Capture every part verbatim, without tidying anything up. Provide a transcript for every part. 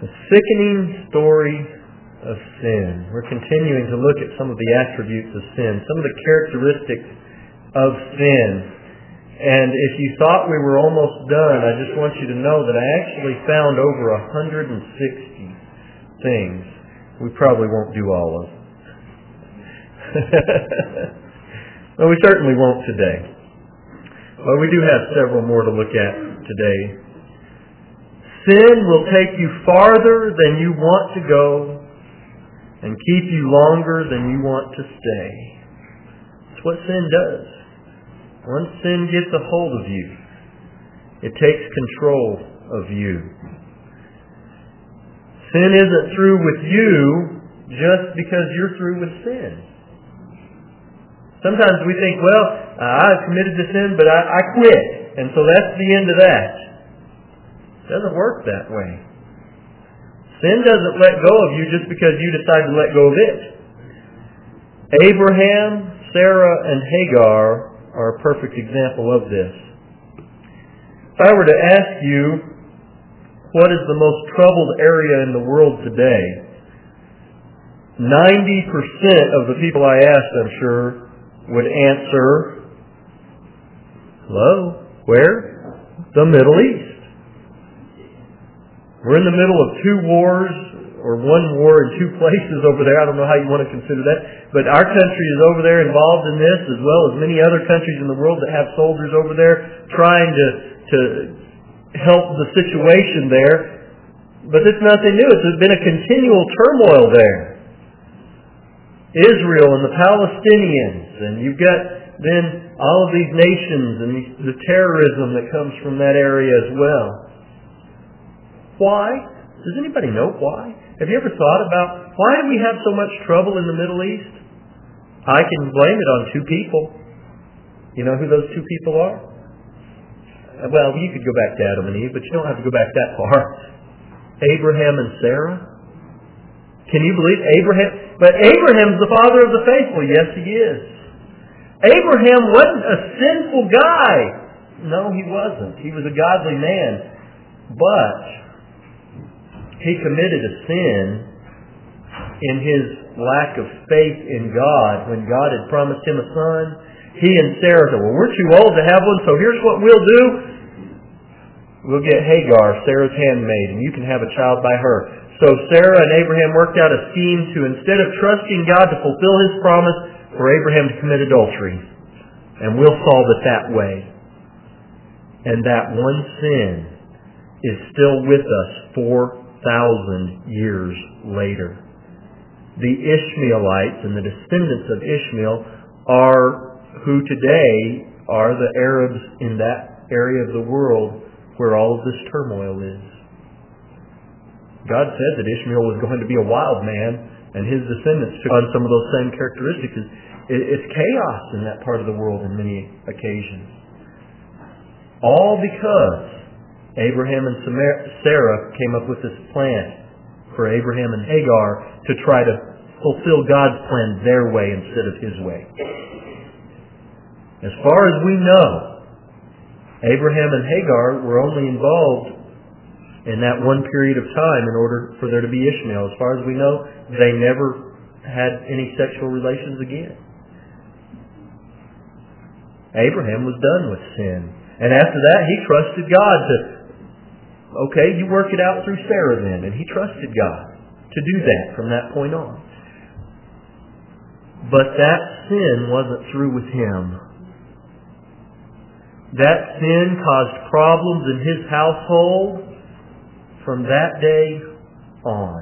The sickening story of sin. We're continuing to look at some of the attributes of sin, some of the characteristics of sin. And if you thought we were almost done, I just want you to know that I actually found over one hundred sixty things. We probably won't do all of them. Well, we certainly won't today. But we do have several more to look at today. Sin will take you farther than you want to go and keep you longer than you want to stay. That's what sin does. Once sin gets a hold of you, it takes control of you. Sin isn't through with you just because you're through with sin. Sometimes we think, well, I've committed the sin, but I, I quit, and so that's the end of that. It doesn't work that way. Sin doesn't let go of you just because you decide to let go of it. Abraham, Sarah, and Hagar are a perfect example of this. If I were to ask you, what is the most troubled area in the world today? ninety percent of the people I asked, I'm sure, would answer, hello, where? The Middle East. We're in the middle of two wars, or one war in two places over there. I don't know how you want to consider that. But our country is over there involved in this, as well as many other countries in the world that have soldiers over there trying to, to help the situation there. But it's nothing new. It's been a continual turmoil there. Israel and the Palestinians, and you've got then all of these nations and the terrorism that comes from that area as well. Why? Does anybody know why? Have you ever thought about why do we have so much trouble in the Middle East? I can blame it on two people. You know who those two people are? Well, you could go back to Adam and Eve, but you don't have to go back that far. Abraham and Sarah. Can you believe Abraham? But Abraham's the father of the faithful. Yes, he is. Abraham wasn't a sinful guy. No, he wasn't. He was a godly man. But he committed a sin in his lack of faith in God. When God had promised him a son, he and Sarah said, well, we're too old to have one, so here's what we'll do. We'll get Hagar, Sarah's handmaid, and you can have a child by her. So Sarah and Abraham worked out a scheme to, instead of trusting God to fulfill His promise, for Abraham to commit adultery. And we'll solve it that way. And that one sin is still with us four thousand years later. The Ishmaelites and the descendants of Ishmael are who today are the Arabs in that area of the world where all of this turmoil is. God said that Ishmael was going to be a wild man, and his descendants took on some of those same characteristics. It's chaos in that part of the world on many occasions. All because Abraham and Sarah came up with this plan for Abraham and Hagar to try to fulfill God's plan their way instead of His way. As far as we know, Abraham and Hagar were only involved in that one period of time in order for there to be Ishmael. As far as we know, they never had any sexual relations again. Abraham was done with sin. And after that, he trusted God to, okay, you work it out through Sarah then. And he trusted God to do that from that point on. But that sin wasn't through with him. That sin caused problems in his household from that day on.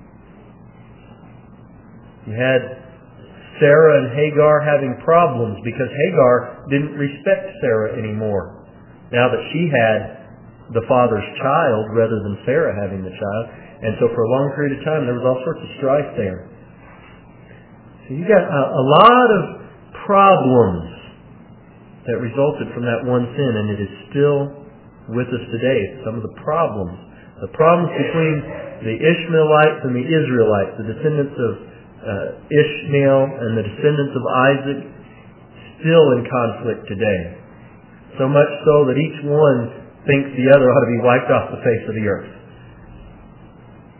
You had Sarah and Hagar having problems because Hagar didn't respect Sarah anymore. Now that she had the father's child rather than Sarah having the child. And so for a long period of time there was all sorts of strife there. So you got a, a lot of problems that resulted from that one sin, and it is still with us today. Some of the problems. The problems between the Ishmaelites and the Israelites, the descendants of uh, Ishmael and the descendants of Isaac, still in conflict today. So much so that each one thinks the other ought to be wiped off the face of the earth.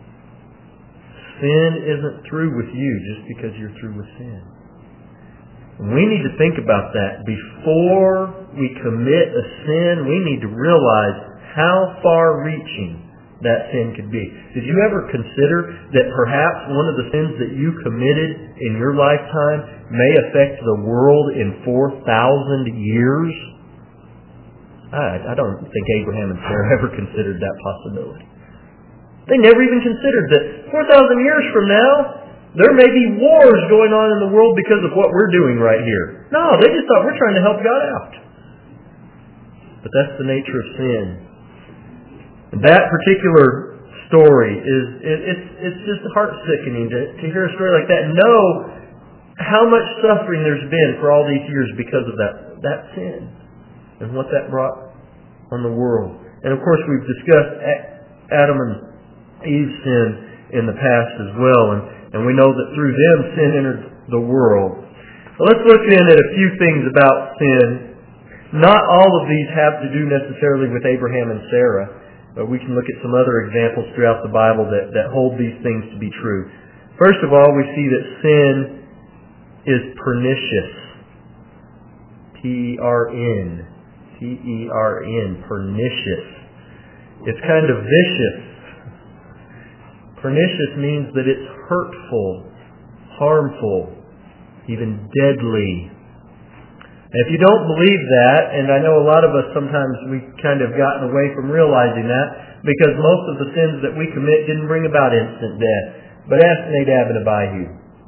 Sin isn't through with you just because you're through with sin. And we need to think about that. Before we commit a sin, we need to realize how far-reaching that sin could be. Did you ever consider that perhaps one of the sins that you committed in your lifetime may affect the world in four thousand years? I, I don't think Abraham and Sarah ever considered that possibility. They never even considered that four thousand years from now, there may be wars going on in the world because of what we're doing right here. No, they just thought we're trying to help God out. But that's the nature of sin. And that particular story is, it, it's, it's just heart-sickening to, to hear a story like that and know how much suffering there's been for all these years because of that, that sin and what that brought on the world. And of course we've discussed Adam and Eve's sin in the past as well, and, and we know that through them sin entered the world. Well, let's look in at a few things about sin. Not all of these have to do necessarily with Abraham and Sarah, but we can look at some other examples throughout the Bible that, that hold these things to be true. First of all, we see that sin is pernicious. P E R N. P E R N. Pernicious. It's kind of vicious. Pernicious means that it's hurtful, harmful, even deadly. And if you don't believe that, and I know a lot of us sometimes we've kind of gotten away from realizing that, because most of the sins that we commit didn't bring about instant death. But ask Nadab and Abihu,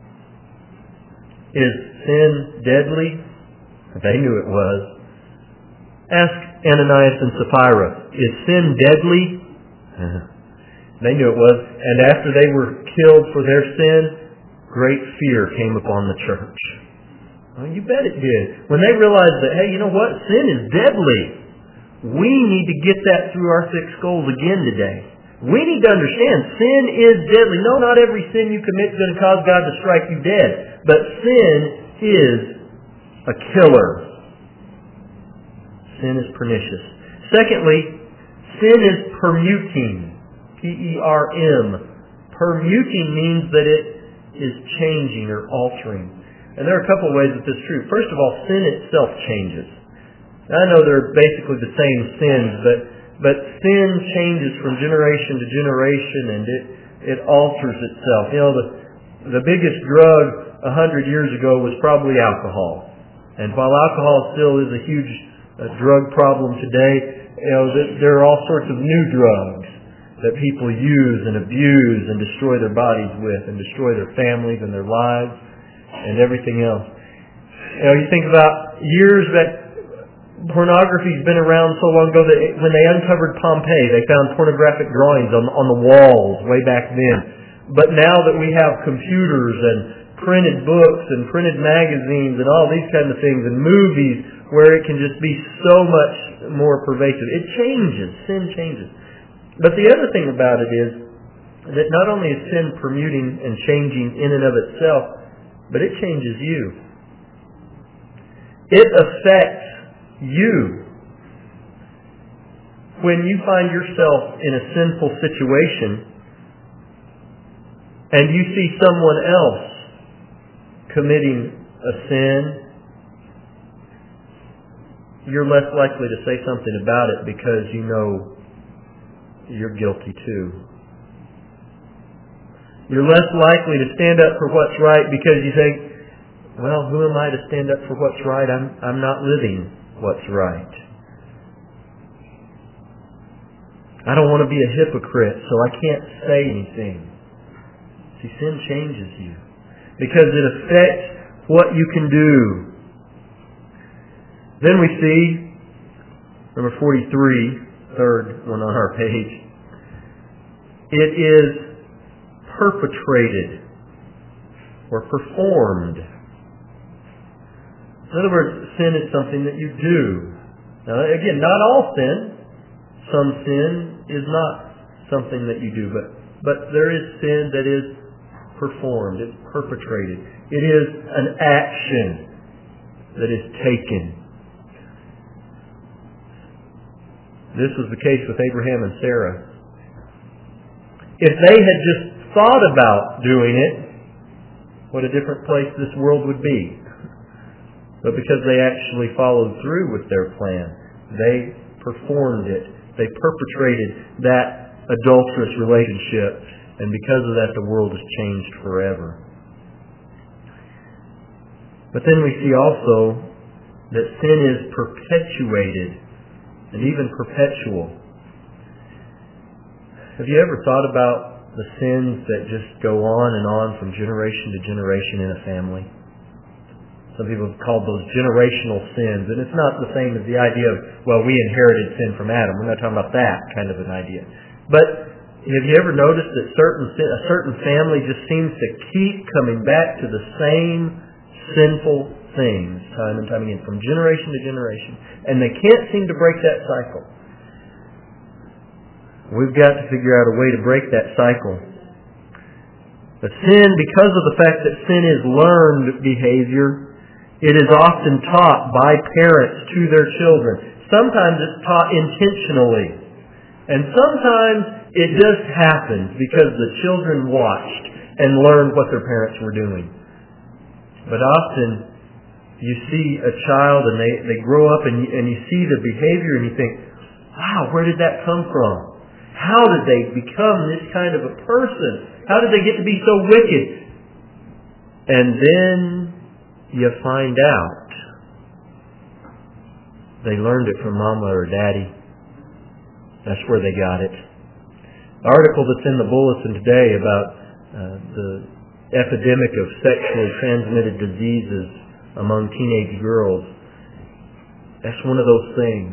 is sin deadly? They knew it was. Ask Ananias and Sapphira, is sin deadly? They knew it was. And after they were killed for their sin, great fear came upon the church. Well, you bet it did. When they realized that, hey, you know what? Sin is deadly. We need to get that through our thick skulls again today. We need to understand sin is deadly. No, not every sin you commit is going to cause God to strike you dead. But sin is a killer. Sin is pernicious. Secondly, sin is permuting. P E R M. Permuting means that it is changing or altering. And there are a couple of ways that this is true. First of all, sin itself changes. Now, I know they're basically the same sins, but but sin changes from generation to generation, and it it alters itself. You know, the the biggest drug a hundred years ago was probably alcohol. And while alcohol still is a huge uh, drug problem today, you know, there are all sorts of new drugs that people use and abuse and destroy their bodies with and destroy their families and their lives and everything else. You know, you think about years that pornography's been around so long ago that when they uncovered Pompeii, they found pornographic drawings on, on the walls way back then. But now that we have computers and printed books and printed magazines and all these kind of things and movies where it can just be so much more pervasive, it changes. Sin changes. But the other thing about it is that not only is sin permuting and changing in and of itself, but it changes you. It affects you. When you find yourself in a sinful situation and you see someone else committing a sin, you're less likely to say something about it because you know you're guilty too. You're less likely to stand up for what's right because you think, well, who am I to stand up for what's right? I'm, I'm not living what's right. I don't want to be a hypocrite, so I can't say anything. See, sin changes you because it affects what you can do. Then we see, number forty-three, third one on our page. It is perpetrated or performed. In other words, sin is something that you do. Now, again, not all sin. Some sin is not something that you do, but, but there is sin that is performed. It's perpetrated. It is an action that is taken. This was the case with Abraham and Sarah. If they had just thought about doing it, what a different place this world would be. But because they actually followed through with their plan, they performed it. They perpetrated that adulterous relationship, and because of that, the world has changed forever. But then we see also that sin is perpetuated and even perpetual. Have you ever thought about the sins that just go on and on from generation to generation in a family? Some people have called those generational sins, and it's not the same as the idea of, well, we inherited sin from Adam. We're not talking about that kind of an idea. But have you ever noticed that certain a certain family just seems to keep coming back to the same sinful things time and time again, from generation to generation, and they can't seem to break that cycle? We've got to figure out a way to break that cycle. But sin, because of the fact that sin is learned behavior, it is often taught by parents to their children. Sometimes it's taught intentionally. And sometimes it just happens because the children watched and learned what their parents were doing. But often you see a child and they, they grow up and you, and you see the behavior and you think, wow, where did that come from? How did they become this kind of a person? How did they get to be so wicked? And then you find out they learned it from mama or daddy. That's where they got it. The article that's in the bulletin today about uh, the epidemic of sexually transmitted diseases among teenage girls, that's one of those things.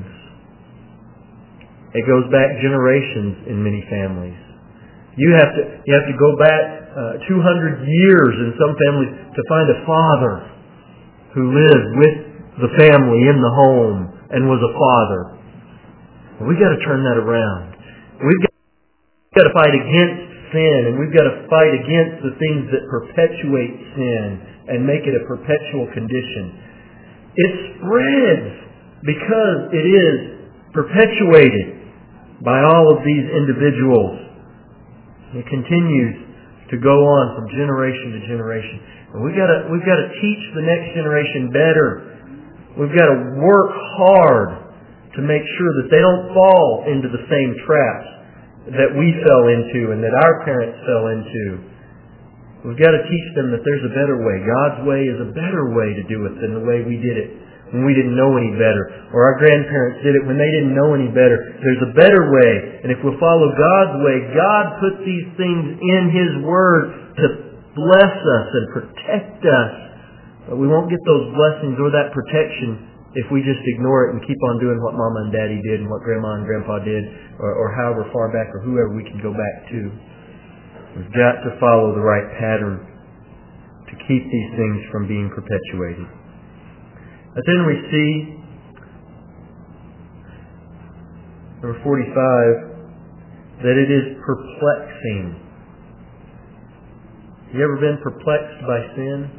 It goes back generations in many families. You have to you have to go back uh, two hundred years in some families to find a father who lived with the family in the home and was a father. We've got to turn that around. We've got to fight against sin, and we've got to fight against the things that perpetuate sin and make it a perpetual condition. It spreads because it is perpetuated by all of these individuals. It continues to go on from generation to generation. And we've got to, we've got to teach the next generation better. We've got to work hard to make sure that they don't fall into the same traps that we fell into and that our parents fell into. We've got to teach them that there's a better way. God's way is a better way to do it than the way we did it when we didn't know any better, or our grandparents did it when they didn't know any better. There's a better way, and if we'll follow God's way, God put these things in His Word to bless us and protect us. But we won't get those blessings or that protection if we just ignore it and keep on doing what Mama and Daddy did and what Grandma and Grandpa did, or, or however far back or whoever we can go back to. We've got to follow the right pattern to keep these things from being perpetuated. But then we see, number forty-five, that it is perplexing. You ever been perplexed by sin?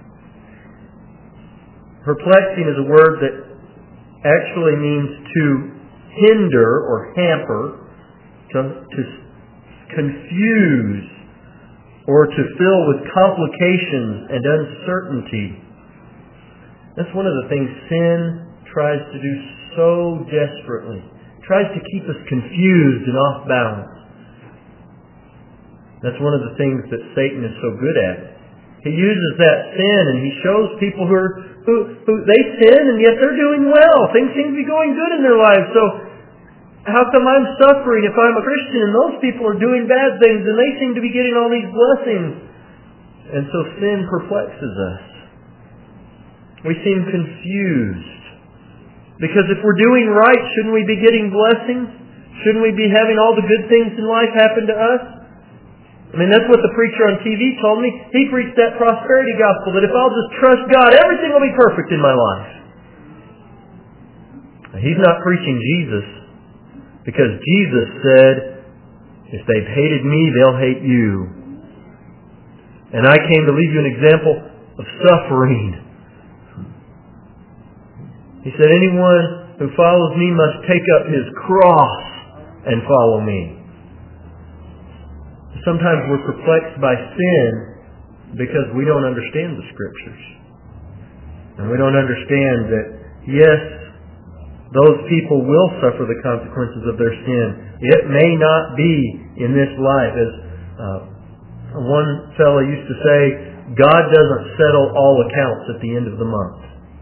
Perplexing is a word that actually means to hinder or hamper, to, to confuse, or to fill with complications and uncertainty. That's one of the things sin tries to do so desperately. It tries to keep us confused and off balance. That's one of the things that Satan is so good at. He uses that sin and he shows people who are who, who they sin and yet they're doing well. Things seem to be going good in their lives. So how come I'm suffering if I'm a Christian and those people are doing bad things and they seem to be getting all these blessings? And so sin perplexes us. We seem confused. Because if we're doing right, shouldn't we be getting blessings? Shouldn't we be having all the good things in life happen to us? I mean, that's what the preacher on T V told me. He preached that prosperity gospel, that if I'll just trust God, everything will be perfect in my life. He's not preaching Jesus, because Jesus said, if they've hated me, they'll hate you. And I came to leave you an example of suffering. He said, anyone who follows me must take up his cross and follow me. Sometimes we're perplexed by sin because we don't understand the Scriptures. And we don't understand that, yes, those people will suffer the consequences of their sin. It may not be in this life. As uh, one fellow used to say, God doesn't settle all accounts at the end of the month.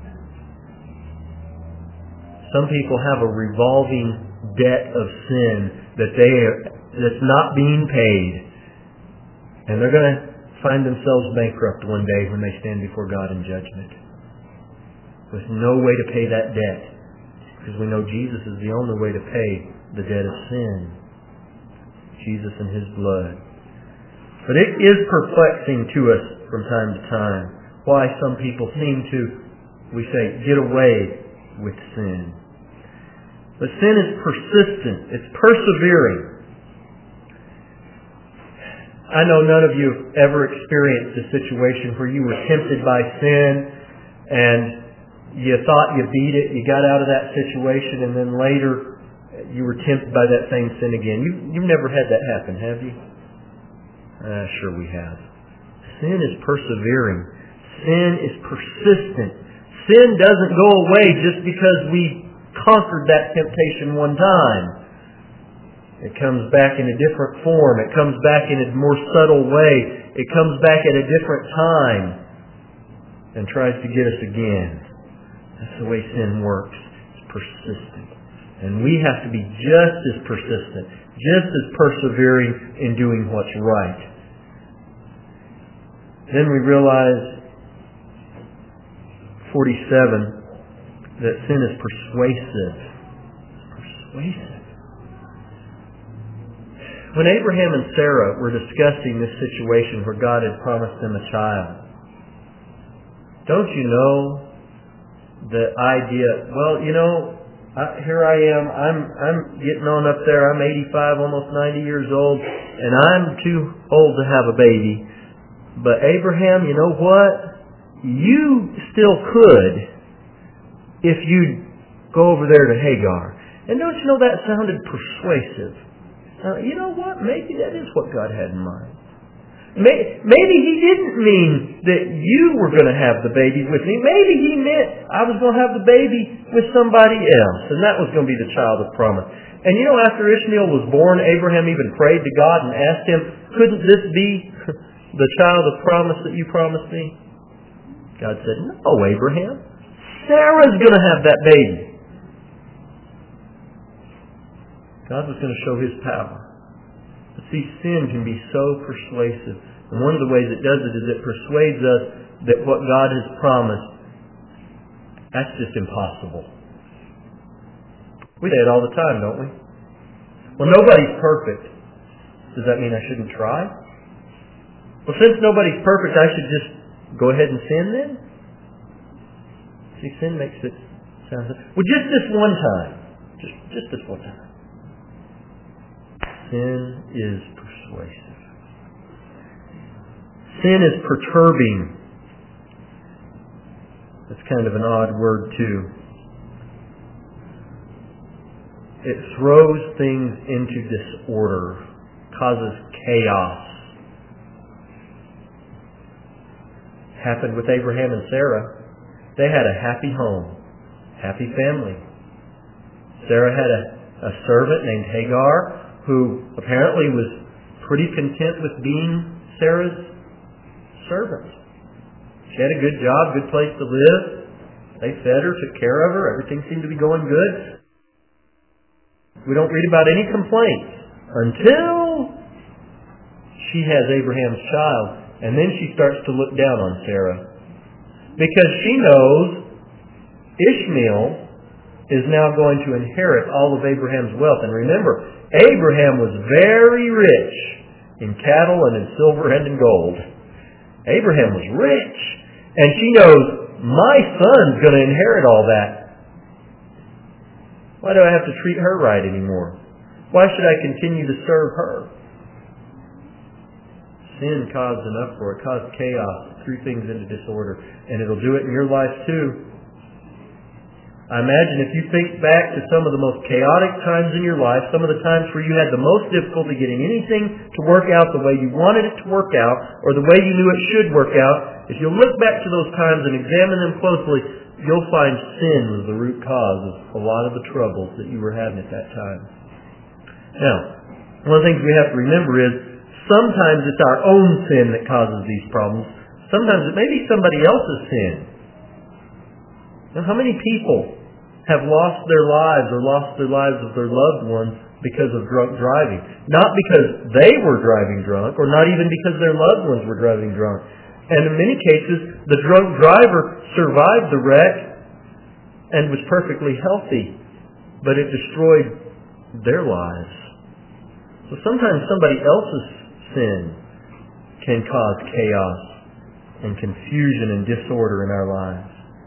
Some people have a revolving debt of sin that they that's not being paid. And they're going to find themselves bankrupt one day when they stand before God in judgment. With no way to pay that debt. Because we know Jesus is the only way to pay the debt of sin. Jesus and His blood. But it is perplexing to us from time to time why some people seem to, we say, get away with sin. But sin is persistent. It's persevering. I know none of you have ever experienced a situation where you were tempted by sin and you thought you beat it, you got out of that situation, and then later you were tempted by that same sin again. You, you've never had that happen, have you? Uh, sure we have. Sin is persevering. Sin is persistent. Sin doesn't go away just because we conquered that temptation one time. It comes back in a different form. It comes back in a more subtle way. It comes back at a different time and tries to get us again. That's the way sin works. It's persistent. And we have to be just as persistent, just as persevering in doing what's right. Then we realize, forty-seven, that sin is persuasive. Persuasive. When Abraham and Sarah were discussing this situation where God had promised them a child, don't you know the idea, well, you know, I, here I am, I'm I'm getting on up there, I'm eighty-five, almost ninety years old, and I'm too old to have a baby. But Abraham, you know what? You still could if you'd go over there to Hagar. And don't you know that sounded persuasive? Uh, you know what? Maybe that is what God had in mind. Maybe He didn't mean that you were going to have the baby with me. Maybe He meant I was going to have the baby with somebody else. And that was going to be the child of promise. And you know, after Ishmael was born, Abraham even prayed to God and asked Him, couldn't this be the child of promise that you promised me? God said, no, Abraham. Sarah's going to have that baby. God was going to show His power. But see, sin can be so persuasive. And one of the ways it does it is it persuades us that what God has promised, that's just impossible. We say it all the time, don't we? Well, nobody's perfect. Does that mean I shouldn't try? Well, since nobody's perfect, I should just go ahead and sin then? See, sin makes it sound... Well, just this one time. Just, just this one time. Sin is persuasive. Sin is perturbing. That's kind of an odd word, too. It throws things into disorder, causes chaos. Happened with Abraham and Sarah. They had a happy home, happy family. Sarah had a, a servant named Hagar, who apparently was pretty content with being Sarah's servant. She had a good job, good place to live. They fed her, took care of her. Everything seemed to be going good. We don't read about any complaints until she has Abraham's child. And then she starts to look down on Sarah. Because she knows Ishmael is now going to inherit all of Abraham's wealth. And remember, Abraham was very rich in cattle and in silver and in gold. Abraham was rich. And she knows, my son's going to inherit all that. Why do I have to treat her right anymore? Why should I continue to serve her? Sin caused an uproar. It caused chaos. It threw things into disorder. And it'll do it in your life too. I imagine if you think back to some of the most chaotic times in your life, some of the times where you had the most difficulty getting anything to work out the way you wanted it to work out, or the way you knew it should work out, if you look back to those times and examine them closely, you'll find sin was the root cause of a lot of the troubles that you were having at that time. Now, one of the things we have to remember is sometimes it's our own sin that causes these problems. Sometimes it may be somebody else's sin. Now, how many people have lost their lives or lost their lives of their loved ones because of drunk driving? Not because they were driving drunk, or not even because their loved ones were driving drunk. And in many cases, the drunk driver survived the wreck and was perfectly healthy, but it destroyed their lives. So sometimes somebody else's sin can cause chaos and confusion and disorder in our lives.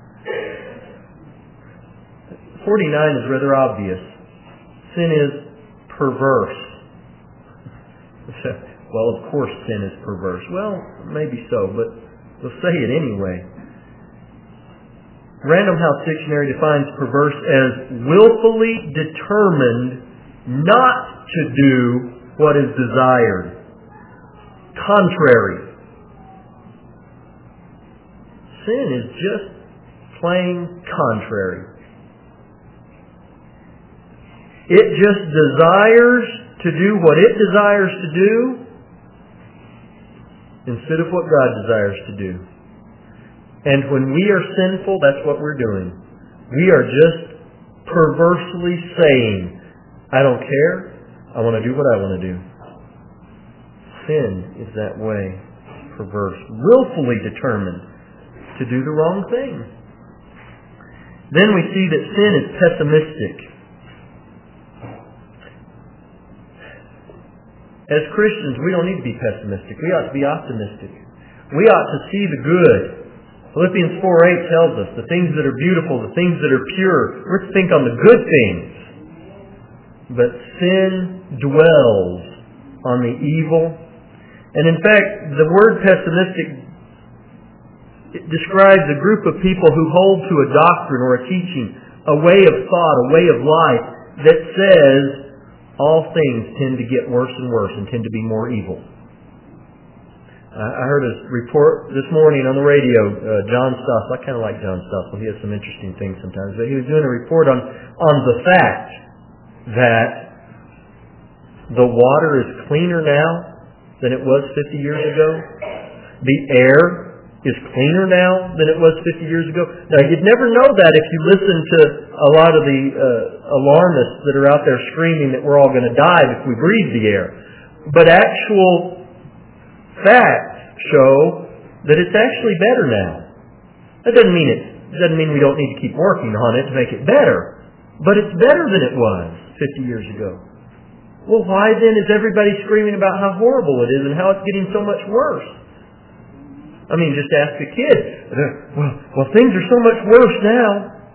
forty-nine is rather obvious. Sin is perverse. Well, of course sin is perverse. Well, maybe so, but we'll say it anyway. Random House Dictionary defines perverse as willfully determined not to do what is desired. Contrary. Sin is just plain contrary. It just desires to do what it desires to do instead of what God desires to do. And when we are sinful, that's what we're doing. We are just perversely saying, I don't care, I want to do what I want to do. Sin is that way, perverse, willfully determined to do the wrong thing. Then we see that sin is pessimistic. As Christians, we don't need to be pessimistic. We ought to be optimistic. We ought to see the good. Philippians four eight tells us the things that are beautiful, the things that are pure. We're to think on the good things. But sin dwells on the evil. And in fact, the word pessimistic it describes a group of people who hold to a doctrine or a teaching, a way of thought, a way of life that says all things tend to get worse and worse and tend to be more evil. I heard a report this morning on the radio, uh, John Stossel. I kind of like John Stossel. He has some interesting things sometimes. But he was doing a report on, on the fact that the water is cleaner now than it was fifty years ago. The air is cleaner now than it was fifty years ago. Now, you'd never know that if you listen to a lot of the uh, alarmists that are out there screaming that we're all going to die if we breathe the air. But actual facts show that it's actually better now. That doesn't mean it doesn't mean we don't need to keep working on it to make it better. But it's better than it was fifty years ago. Well, why then is everybody screaming about how horrible it is and how it's getting so much worse? I mean, just ask a kid. Well, well, things are so much worse now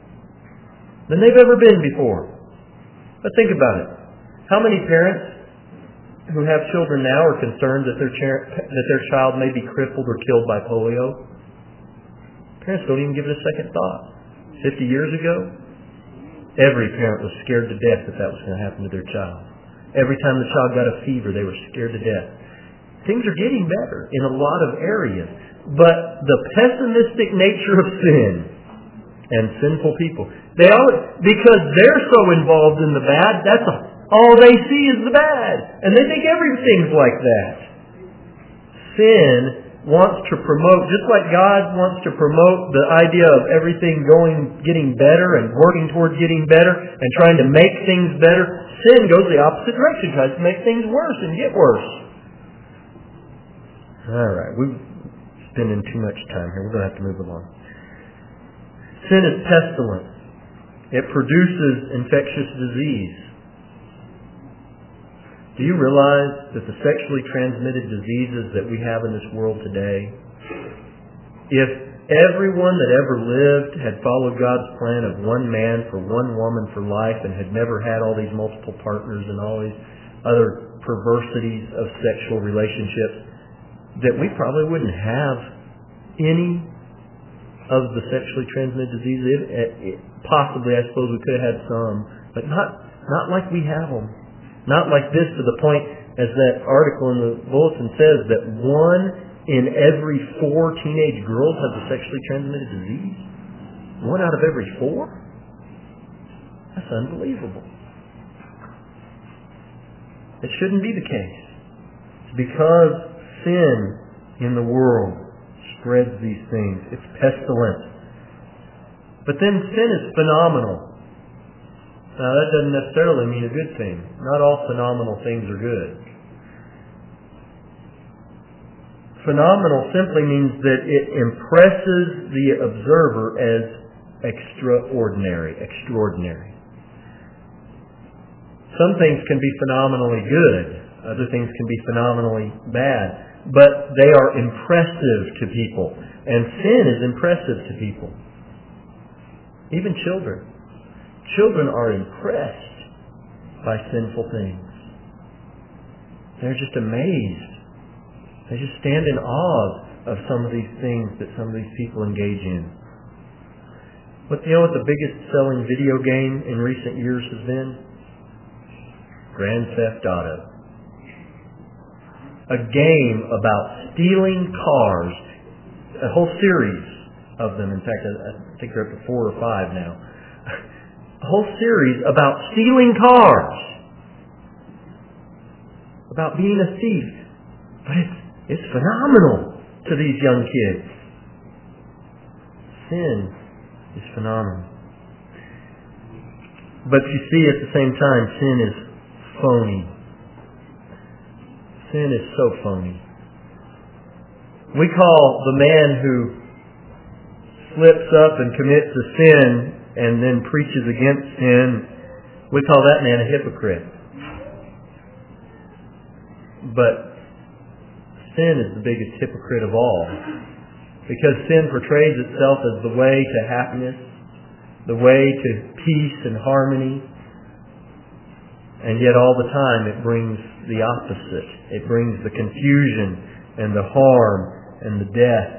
than they've ever been before. But think about it. How many parents who have children now are concerned that their cha- that their child may be crippled or killed by polio? Parents don't even give it a second thought. Fifty years ago, every parent was scared to death that that was going to happen to their child. Every time the child got a fever, they were scared to death. Things are getting better in a lot of areas. But the pessimistic nature of sin and sinful people, they always, because they're so involved in the bad, that's all they see is the bad. And they think everything's like that. Sin wants to promote, just like God wants to promote the idea of everything going, getting better and working towards getting better and trying to make things better, sin goes the opposite direction, tries to make things worse and get worse. All right, we've spending too much time here. We're going to have to move along. Sin is pestilent. It produces infectious disease. Do you realize that the sexually transmitted diseases that we have in this world today, if everyone that ever lived had followed God's plan of one man for one woman for life and had never had all these multiple partners and all these other perversities of sexual relationships, that we probably wouldn't have any of the sexually transmitted diseases. It, it, possibly, I suppose we could have had some, but not not like we have them. Not like this, to the point, as that article in the bulletin says, that one in every four teenage girls has a sexually transmitted disease. One out of every four? That's unbelievable. It shouldn't be the case. It's because sin in the world spreads these things. It's pestilent. But then sin is phenomenal. Now that doesn't necessarily mean a good thing. Not all phenomenal things are good. Phenomenal simply means that it impresses the observer as extraordinary. Extraordinary. Some things can be phenomenally good. Other things can be phenomenally bad. But they are impressive to people. And sin is impressive to people. Even children. Children are impressed by sinful things. They're just amazed. They just stand in awe of some of these things that some of these people engage in. But you know what the biggest selling video game in recent years has been? Grand Theft Auto. A game about stealing cars. A whole series of them. In fact, I think they're up to four or five now. A whole series about stealing cars. About being a thief. But it's, it's phenomenal to these young kids. Sin is phenomenal. But you see, at the same time, sin is phony. Sin is so phony. We call the man who slips up and commits a sin and then preaches against sin, we call that man a hypocrite. But sin is the biggest hypocrite of all. Because sin portrays itself as the way to happiness, the way to peace and harmony, and yet all the time it brings the opposite. It brings the confusion and the harm and the death.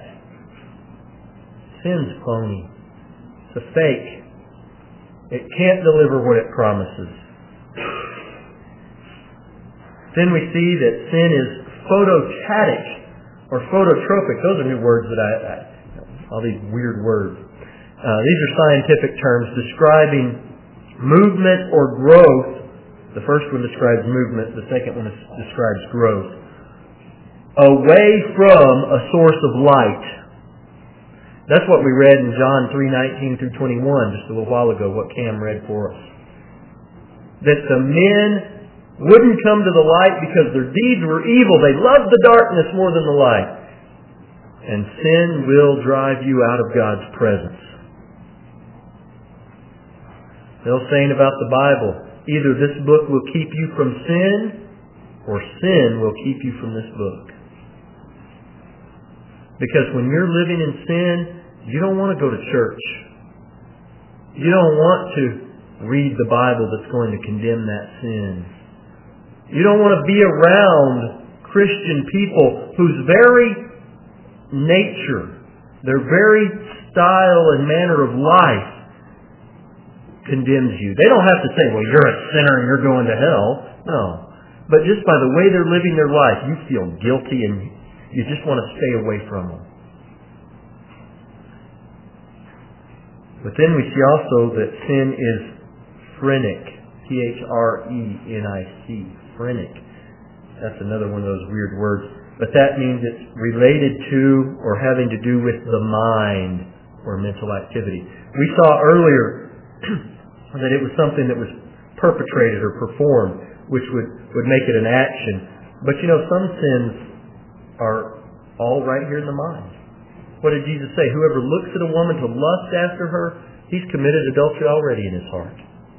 Sin's phony. It's a fake. It can't deliver what it promises. Then we see that sin is photochatic or phototropic. Those are new words that I, I all these weird words. Uh, these are scientific terms describing movement or growth. The first one describes movement. The second one describes growth. Away from a source of light. That's what we read in John three nineteen through twenty-one just a little while ago, what Cam read for us. That the men wouldn't come to the light because their deeds were evil. They loved the darkness more than the light. And sin will drive you out of God's presence. The old saying about the Bible, either this book will keep you from sin, or sin will keep you from this book. Because when you're living in sin, you don't want to go to church. You don't want to read the Bible that's going to condemn that sin. You don't want to be around Christian people whose very nature, their very style and manner of life condemns you. They don't have to say, well, you're a sinner and you're going to hell. No. But just by the way they're living their life, you feel guilty and you just want to stay away from them. But then we see also that sin is phrenic. P H R E N I C. Phrenic. That's another one of those weird words. But that means it's related to or having to do with the mind or mental activity. We saw earlier that it was something that was perpetrated or performed, which would, would make it an action. But you know, some sins are all right here in the mind. What did Jesus say? Whoever looks at a woman to lust after her, he's committed adultery already in his heart.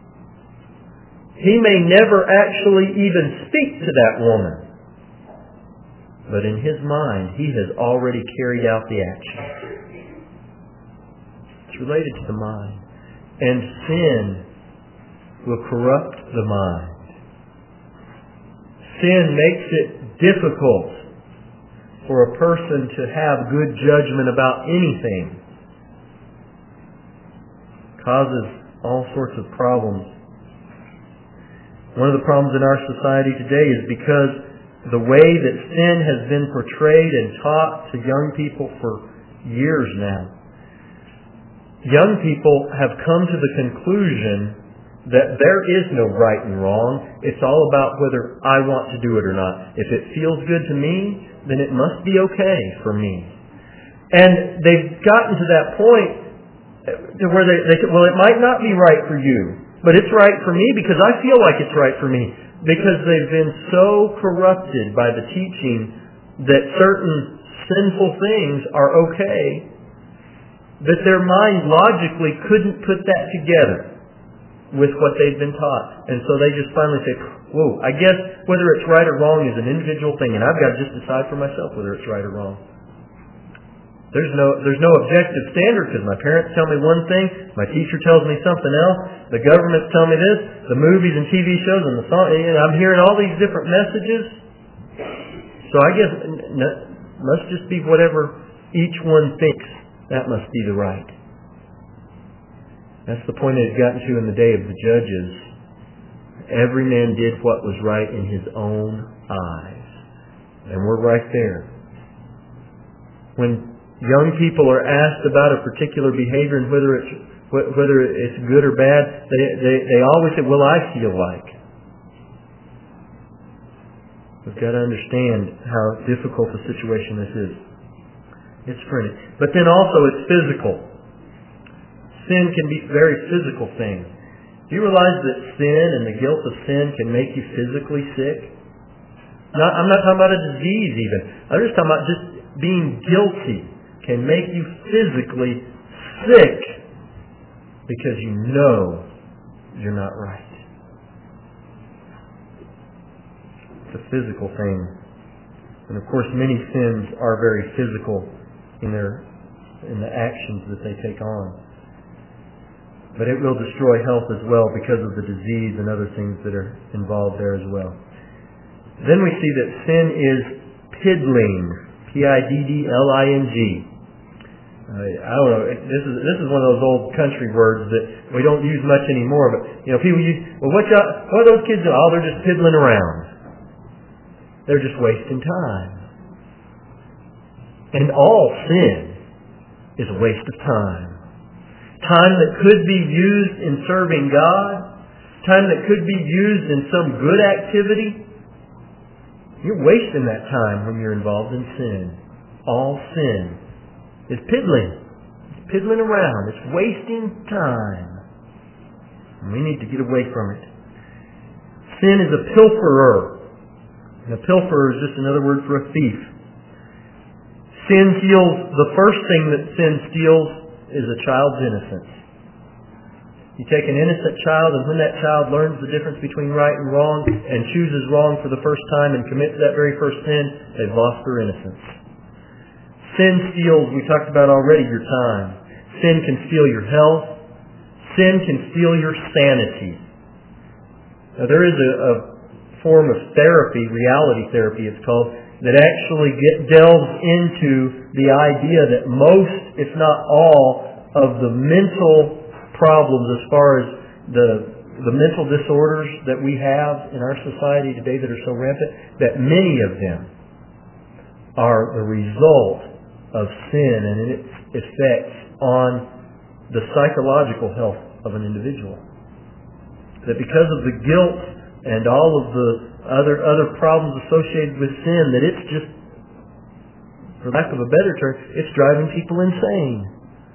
He may never actually even speak to that woman. But in his mind, he has already carried out the action. It's related to the mind. And sin will corrupt the mind. Sin makes it difficult for a person to have good judgment about anything. causes all sorts of problems. One of the problems in our society today is because the way that sin has been portrayed and taught to young people for years now. Young people have come to the conclusion that there is no right and wrong. It's all about whether I want to do it or not. If it feels good to me, then it must be okay for me. And they've gotten to that point where they, they say, well, it might not be right for you, but it's right for me because I feel like it's right for me. Because they've been so corrupted by the teaching that certain sinful things are okay, that their mind logically couldn't put that together with what they've been taught. And so they just finally say, whoa, I guess whether it's right or wrong is an individual thing, and I've got to just decide for myself whether it's right or wrong. There's no there's no objective standard because my parents tell me one thing, my teacher tells me something else, the government tell me this, the movies and T V shows and the song, and I'm hearing all these different messages. So I guess it must just be whatever each one thinks. That must be the right. That's the point they've gotten to in the day of the judges. Every man did what was right in his own eyes. And we're right there. When young people are asked about a particular behavior and whether it's whether it's good or bad, they they, they always say, well, I feel like. We've got to understand how difficult a situation this is. It's pretty. But then also it's physical. Sin can be a very physical thing. Do you realize that sin and the guilt of sin can make you physically sick? Not, I'm not talking about a disease even. I'm just talking about just being guilty can make you physically sick because you know you're not right. It's a physical thing. And of course many sins are very physical in their in the actions that they take on. But it will destroy health as well because of the disease and other things that are involved there as well. Then we see that sin is piddling. P I D D L I N G. Uh, I don't know. This is this is one of those old country words that we don't use much anymore. But you know, people use. Well, what y'all, what are those kids doing? Oh, they're just piddling around. They're just wasting time. And all sin is a waste of time. Time that could be used in serving God. Time that could be used in some good activity. You're wasting that time when you're involved in sin. All sin is piddling. It's piddling around. It's wasting time. And we need to get away from it. Sin is a pilferer. And a pilferer is just another word for a thief. Sin steals, the first thing that sin steals is a child's innocence. You take an innocent child, and when that child learns the difference between right and wrong and chooses wrong for the first time and commits that very first sin, they've lost their innocence. Sin steals, we talked about already, your time. Sin can steal your health. Sin can steal your sanity. Now there is a, a form of therapy, reality therapy it's called, that actually get delves into the idea that most, if not all, of the mental problems as far as the the mental disorders that we have in our society today that are so rampant, that many of them are the result of sin and its effects on the psychological health of an individual. That because of the guilt and all of the other other problems associated with sin, that it's just, for lack of a better term, it's driving people insane.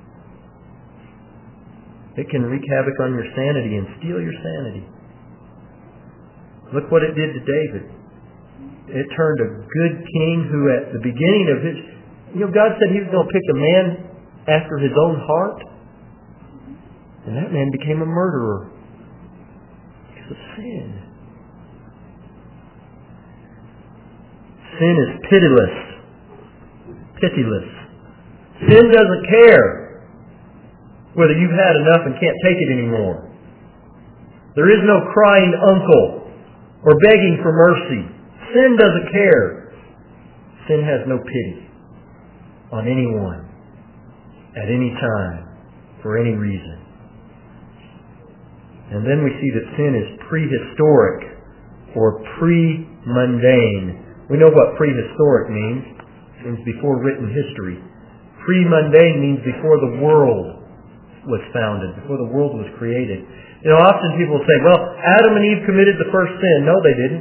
It can wreak havoc on your sanity and steal your sanity. Look what it did to David. It turned a good king who at the beginning of his... You know, God said He was going to pick a man after His own heart. And that man became a murderer because of sin. Sin is pitiless. Pitiless. Sin doesn't care whether you've had enough and can't take it anymore. There is no crying uncle or begging for mercy. Sin doesn't care. Sin has no pity on anyone at any time for any reason. And then we see that sin is prehistoric or pre-mundane. We know what prehistoric means. It means before written history. Pre-mundane means before the world was founded, before the world was created. You know, often people say, well, Adam and Eve committed the first sin. No, they didn't.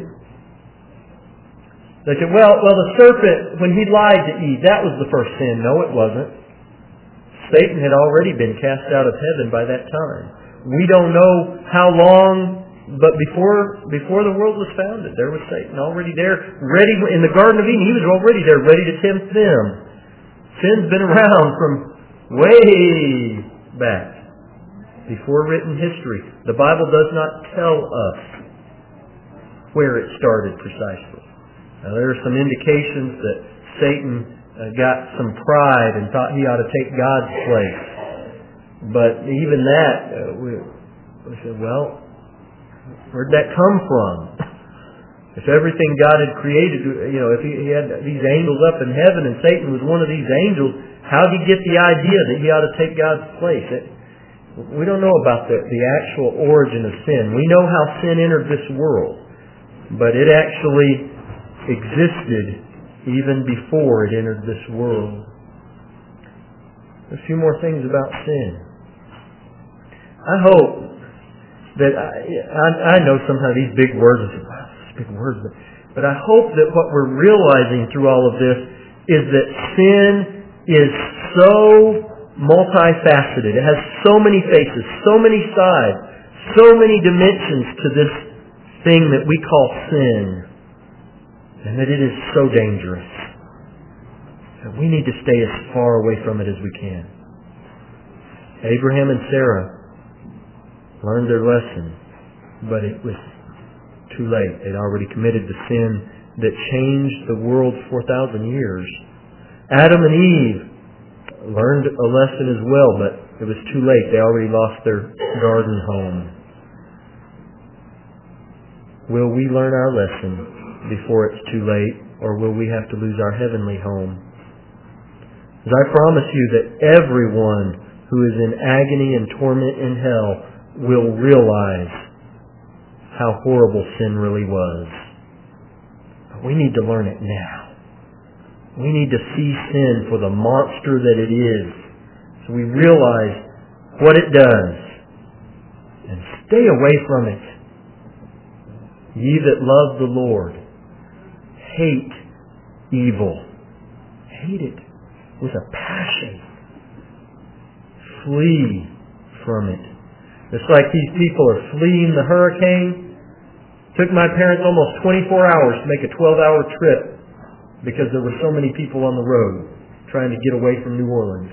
They say, well, well, the serpent, when he lied to Eve, that was the first sin. No, it wasn't. Satan had already been cast out of heaven by that time. We don't know how long, but before before the world was founded, there was Satan already there, ready in the Garden of Eden. He was already there, ready to tempt them. Sin's been around from way back, before written history. The Bible does not tell us where it started precisely. Now, there are some indications that Satan uh, got some pride and thought he ought to take God's place. But even that, uh, we, we said, well, where'd that come from? If everything God had created, you know, if he, he had these angels up in heaven and Satan was one of these angels, how did he get the idea that he ought to take God's place? It, we don't know about the, the actual origin of sin. We know how sin entered this world, but it actually existed even before it entered this world. A few more things about sin. I hope that I, I, I know sometimes these big words, wow, these big words, but, but I hope that what we're realizing through all of this is that sin is so multifaceted. It has so many faces, so many sides, so many dimensions to this thing that we call sin, and that it is so dangerous. And we need to stay as far away from it as we can. Abraham and Sarah learned their lesson, but it was too late. They'd already committed the sin that changed the world for four thousand years. Adam and Eve learned a lesson as well, but it was too late. They already lost their garden home. Will we learn our lesson before it's too late, or will we have to lose our heavenly home? As I promise you that everyone who is in agony and torment in hell will realize how horrible sin really was. But we need to learn it now. We need to see sin for the monster that it is, so we realize what it does and stay away from it. Ye that love the Lord, hate evil. Hate it with a passion. Flee from it. It's like these people are fleeing the hurricane. Took my parents almost twenty-four hours to make a twelve-hour trip because there were so many people on the road trying to get away from New Orleans.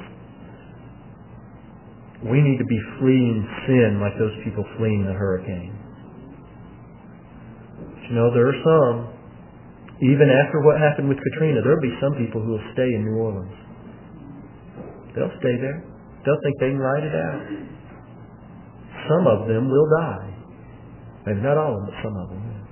We need to be fleeing sin like those people fleeing the hurricane. But you know, there are some, even after what happened with Katrina, there'll be some people who will stay in New Orleans. They'll stay there. They'll think they can ride it out. Some of them will die. Maybe not all of them, but some of them will.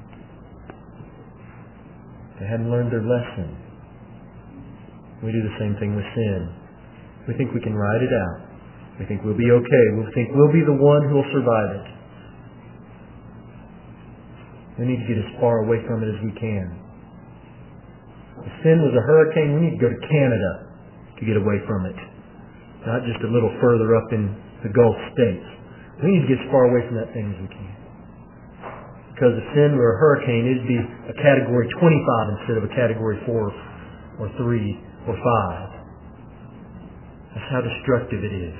They haven't learned their lesson. We do the same thing with sin. We think we can ride it out. We think we'll be okay. We think we'll be the one who will survive it. We need to get as far away from it as we can. If sin was a hurricane, we need to go to Canada to get away from it. Not just a little further up in the Gulf states. We need to get as far away from that thing as we can. Because if sin were a hurricane, it'd be a category twenty-five instead of a category four or three or five. That's how destructive it is.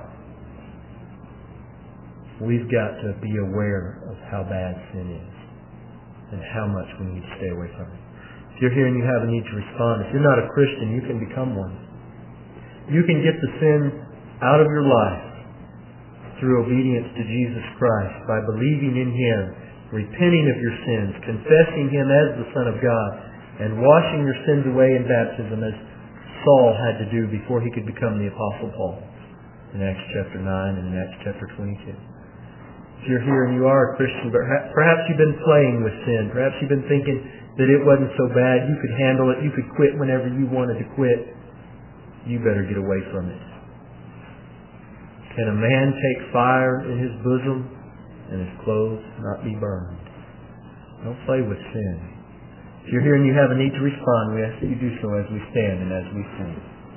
We've got to be aware of how bad sin is and how much we need to stay away from it. If you're here and you have a need to respond, if you're not a Christian, you can become one. You can get the sin out of your life through obedience to Jesus Christ by believing in Him, repenting of your sins, confessing Him as the Son of God, and washing your sins away in baptism as Saul had to do before he could become the Apostle Paul in Acts chapter nine and in Acts chapter twenty-two. If you're here and you are a Christian, but perhaps you've been playing with sin, perhaps you've been thinking that it wasn't so bad, you could handle it, you could quit whenever you wanted to quit, you better get away from it. Can a man take fire in his bosom and his clothes not be burned. Don't play with sin. If you're here and you have a need to respond, we ask that you do so as we stand and as we sing.